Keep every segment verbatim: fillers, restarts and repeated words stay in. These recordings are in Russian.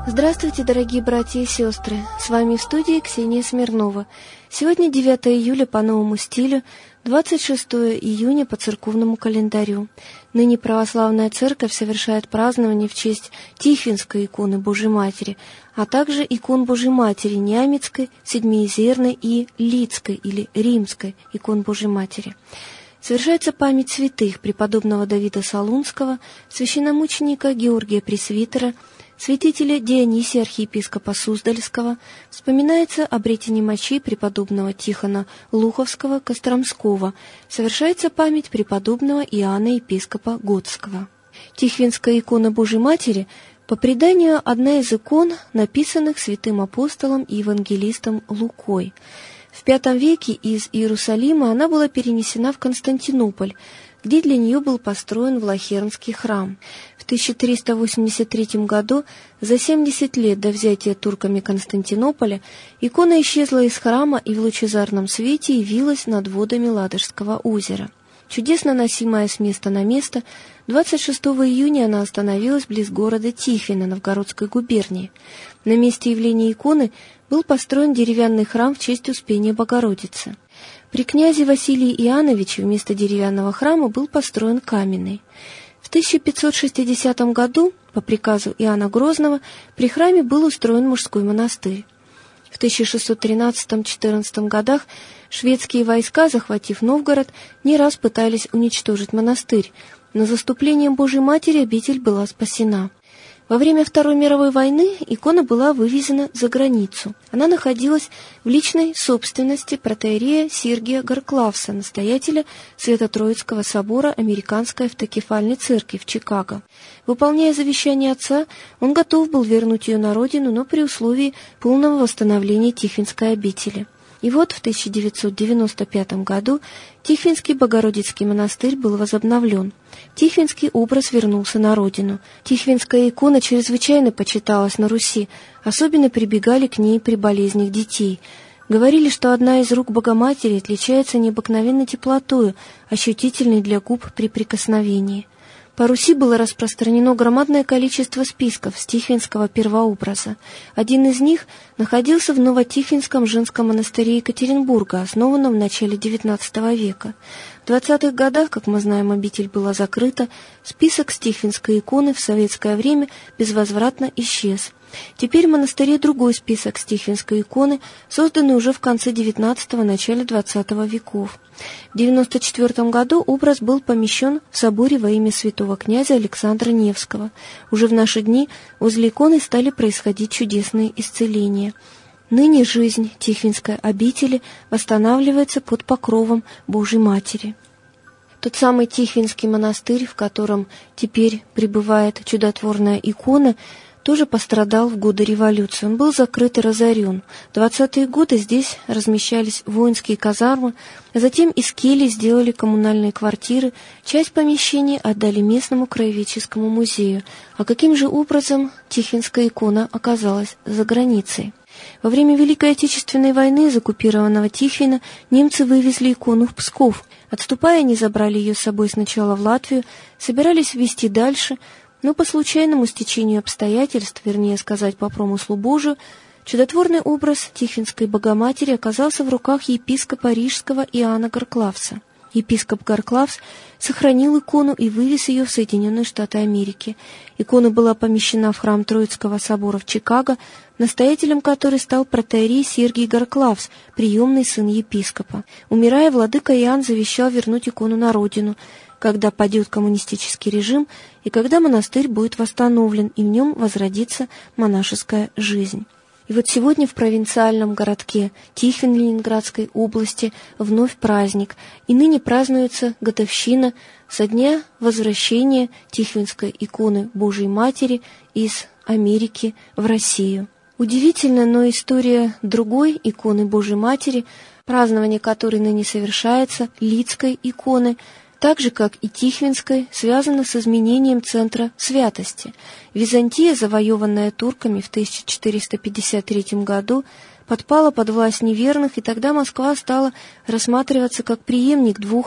Здравствуйте, дорогие братья и сестры! С вами в студии Ксения Смирнова. Сегодня девятое июля по новому стилю, двадцать шестое июня по церковному календарю. Ныне православная церковь совершает празднование в честь Тихвинской иконы Божьей Матери, а также икон Божьей Матери Нямецкой, Седмиезерной и Лидской или Римской икон Божьей Матери. Совершается память святых преподобного Давида Солунского, священномученика Георгия Пресвитера, святителя Дионисия архиепископа Суздальского, вспоминается обретение мощей преподобного Тихона Луховского Костромского, совершается память преподобного Иоанна епископа Готского. Тихвинская икона Божьей Матери по преданию одна из икон, написанных святым апостолом и евангелистом Лукой. В пятом веке из Иерусалима она была перенесена в Константинополь, где для нее был построен Влахернский храм. В тысяча триста восемьдесят третьем году, за семьдесят лет до взятия турками Константинополя, икона исчезла из храма и в лучезарном свете явилась над водами Ладожского озера. Чудесно носимая с места на место, двадцать шестого июня она остановилась близ города Тихвина Новгородской губернии. На месте явления иконы был построен деревянный храм в честь Успения Богородицы. При князе Василии Иоанновиче вместо деревянного храма был построен каменный. В тысяча пятьсот шестидесятом году, по приказу Иоанна Грозного, при храме был устроен мужской монастырь. В тысяча шестьсот тринадцатом-четырнадцатом годах шведские войска, захватив Новгород, не раз пытались уничтожить монастырь, но заступлением Божьей Матери обитель была спасена. Во время Второй мировой войны икона была вывезена за границу. Она находилась в личной собственности протоиерея Сергия Гарклавса, настоятеля Свято-Троицкого собора Американской автокефальной церкви в Чикаго. Выполняя завещание отца, он готов был вернуть ее на родину, но при условии полного восстановления Тихвинской обители. И вот в тысяча девятьсот девяносто пятом году Тихвинский Богородицкий монастырь был возобновлен. Тихвинский образ вернулся на родину. Тихвинская икона чрезвычайно почиталась на Руси, особенно прибегали к ней при болезнях детей. Говорили, что одна из рук Богоматери отличается необыкновенной теплотою, ощутительной для губ при прикосновении. По Руси было распространено громадное количество списков с Тихвинского первообраза. Один из них находился в Новотихвинском женском монастыре Екатеринбурга, основанном в начале девятнадцатого века. В двадцатых годах, как мы знаем, обитель была закрыта, список с Тихвинской иконы в советское время безвозвратно исчез. Теперь в монастыре другой список с Тихвинской иконы, созданный уже в конце девятнадцатого – начале двадцатого веков. В девяносто четвёртом году образ был помещен в соборе во имя святого князя Александра Невского. Уже в наши дни возле иконы стали происходить чудесные исцеления. Ныне жизнь Тихвинской обители восстанавливается под покровом Божьей Матери. Тот самый Тихвинский монастырь, в котором теперь пребывает чудотворная икона, тоже пострадал в годы революции. Он был закрыт и разорен. В двадцатые годы здесь размещались воинские казармы, а затем из келий сделали коммунальные квартиры, часть помещений отдали местному краеведческому музею. А каким же образом Тихвинская икона оказалась за границей? Во время Великой Отечественной войны из оккупированного Тихвина немцы вывезли икону в Псков. Отступая, они забрали ее с собой сначала в Латвию, собирались везти дальше, но по случайному стечению обстоятельств, вернее сказать, по промыслу Божию, чудотворный образ Тихвинской Богоматери оказался в руках епископа Рижского Иоанна Гарклавса. Епископ Гарклавс сохранил икону и вывез ее в Соединенные Штаты Америки. Икона была помещена в храм Троицкого собора в Чикаго, настоятелем которой стал протоиерей Сергий Гарклавс, приемный сын епископа. Умирая, владыка Иоанн завещал вернуть икону на родину, когда падет коммунистический режим и когда монастырь будет восстановлен, и в нем возродится монашеская жизнь. И вот сегодня в провинциальном городке Тихвин Ленинградской области вновь праздник, и ныне празднуется годовщина со дня возвращения Тихвинской иконы Божьей Матери из Америки в Россию. Удивительно, но история другой иконы Божьей Матери, празднование которой ныне совершается, Лидской иконы, так же, как и Тихвинской, связано с изменением центра святости. Византия, завоеванная турками в тысяча четыреста пятьдесят третьем году, подпала под власть неверных, и тогда Москва стала рассматриваться как преемник двух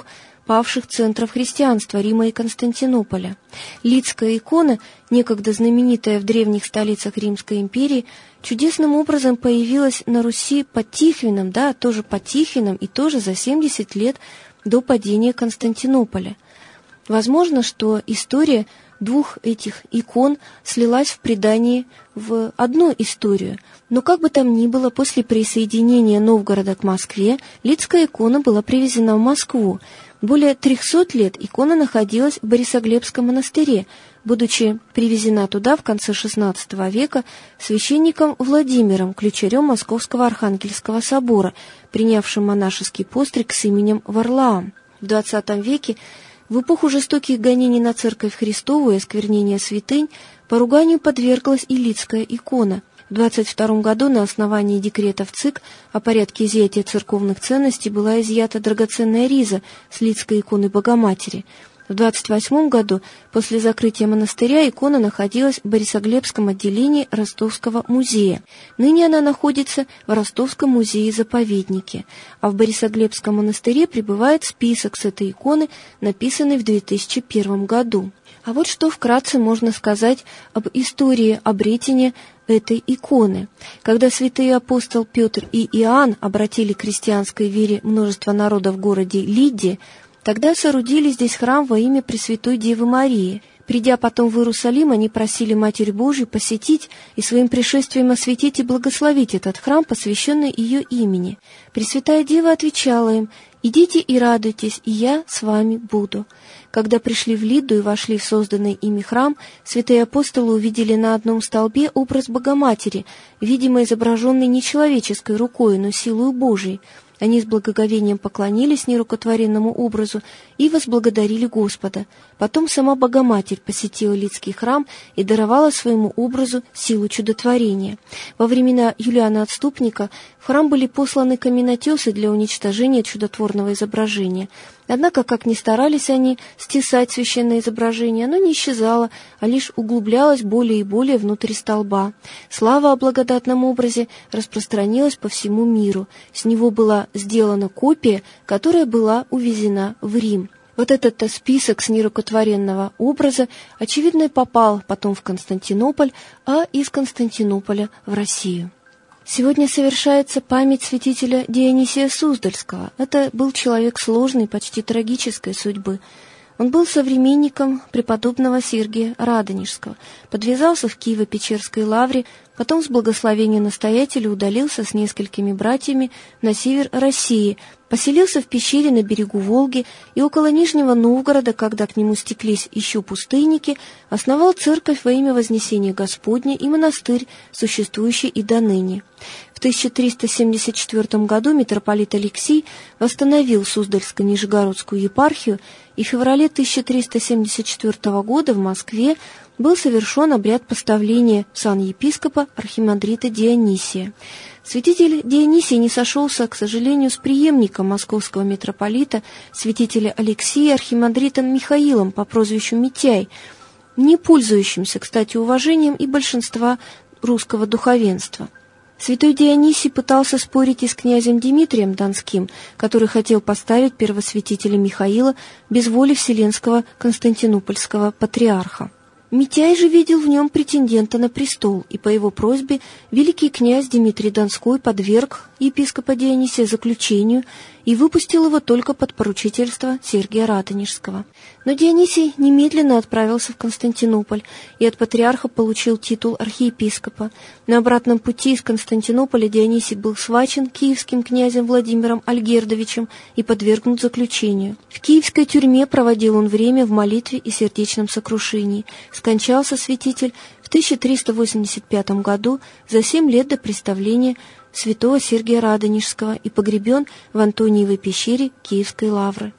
павших центров христианства Рима и Константинополя. Лидская икона, некогда знаменитая в древних столицах Римской империи, чудесным образом появилась на Руси под Тихвином, да, тоже под Тихвином и тоже за семьдесят лет до падения Константинополя. Возможно, что история двух этих икон слилась в предании в одну историю. Но как бы там ни было, после присоединения Новгорода к Москве Лидская икона была привезена в Москву. Более трехсот лет икона находилась в Борисоглебском монастыре, будучи привезена туда в конце шестнадцатого века священником Владимиром, ключарем Московского Архангельского собора, принявшим монашеский постриг с именем Варлаам. В двадцатом веке, в эпоху жестоких гонений на Церковь Христову и осквернения святынь, поруганию подверглась и Лидская икона. В двадцать втором году на основании декретов ЦИК о порядке изъятия церковных ценностей была изъята драгоценная риза с Лидской иконы Богоматери. В двадцать восьмом году, после закрытия монастыря, икона находилась в Борисоглебском отделении Ростовского музея. Ныне она находится в Ростовском музее-заповеднике, а в Борисоглебском монастыре пребывает список с этой иконы, написанный в две тысячи первом году. А вот что вкратце можно сказать об истории обретения этой иконы. Когда святые апостол Петр и Иоанн обратили к христианской вере множество народа в городе Лидде, тогда соорудили здесь храм во имя Пресвятой Девы Марии. Придя потом в Иерусалим, они просили Матерь Божию посетить и своим пришествием осветить и благословить этот храм, посвященный ее имени. Пресвятая Дева отвечала им: «Идите и радуйтесь, и я с вами буду». Когда пришли в Лидду и вошли в созданный ими храм, святые апостолы увидели на одном столбе образ Богоматери, видимо, изображенный не человеческой рукой, но силою Божией. Они с благоговением поклонились нерукотворенному образу и возблагодарили Господа. Потом сама Богоматерь посетила Лидский храм и даровала своему образу силу чудотворения. Во времена Юлиана Отступника в храм были посланы каменотесы для уничтожения чудотворного изображения. Однако, как ни старались они стесать священное изображение, оно не исчезало, а лишь углублялось более и более внутрь столба. Слава о благодатном образе распространилась по всему миру. С него была сделана копия, которая была увезена в Рим. Вот этот-то список с нерукотворенного образа, очевидно, попал потом в Константинополь, а из Константинополя в Россию. Сегодня совершается память святителя Дионисия Суздальского. Это был человек сложной, почти трагической судьбы. Он был современником преподобного Сергия Радонежского, подвязался в Киево-Печерской лавре, потом с благословения настоятеля удалился с несколькими братьями на север России, поселился в пещере на берегу Волги и около Нижнего Новгорода, когда к нему стеклись еще пустынники, основал церковь во имя Вознесения Господня и монастырь, существующий и доныне. В тысяча триста семьдесят четвёртом году митрополит Алексий восстановил Суздальско-Нижегородскую епархию, и в феврале тысяча триста семьдесят четвёртого года в Москве был совершен обряд поставления в сан епископа архимандрита Дионисия. Святитель Дионисий не сошелся, к сожалению, с преемником московского митрополита, святителя Алексия, архимандритом Михаилом по прозвищу Митяй, не пользующимся, кстати, уважением и большинства русского духовенства. Святой Дионисий пытался спорить и с князем Дмитрием Донским, который хотел поставить первосвятителя Михаила без воли вселенского константинопольского патриарха. Митяй же видел в нем претендента на престол, и по его просьбе великий князь Дмитрий Донской подверг епископа Дионисия заключению и выпустил его только под поручительство Сергия Радонежского. Но Дионисий немедленно отправился в Константинополь и от патриарха получил титул архиепископа. На обратном пути из Константинополя Дионисий был схвачен киевским князем Владимиром Альгердовичем и подвергнут заключению. В киевской тюрьме проводил он время в молитве и сердечном сокрушении. Скончался святитель в тысяча триста восемьдесят пятом году, за семь лет до представления святого Сергия Радонежского, и погребен в Антониевой пещере Киевской лавры.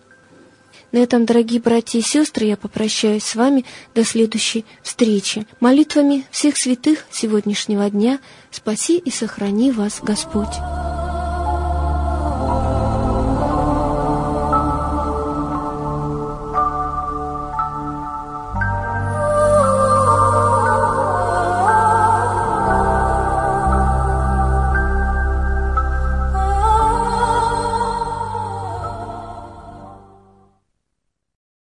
На этом, дорогие братья и сестры, я попрощаюсь с вами до следующей встречи. Молитвами всех святых сегодняшнего дня спаси и сохрани вас Господь.